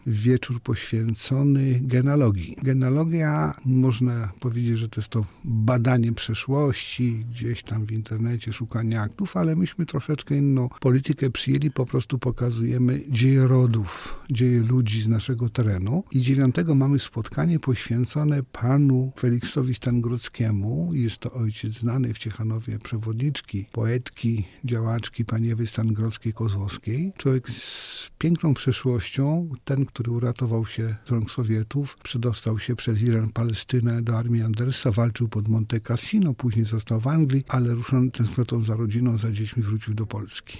wieczór poświęcony genealogii. Genealogia, można powiedzieć, że to jest to badanie przeszłości, gdzieś tam w internecie szukanie aktów, ale myśmy troszeczkę inną politykę przyjęli, po prostu pokazujemy dzieje rodów, dzieje ludzi z naszego terenu. I 9 mamy spotkanie poświęcone panu Feliksowi Stangrodzkiemu. Jest to ojciec znany w Ciechanowie przewodniczki, poetki, działaczki pani Ewy Stangrodzkiej-Kozłowskiej. Człowiek z piękną przeszłością, ten, który uratował się z rąk Sowietów, przedostał się przez Iran, Palestynę do armii Andersa, walczył pod Monte Cassino, później został w Anglii, ale ruszony tęsknotą za rodziną, za dziećmi wrócił do Polski.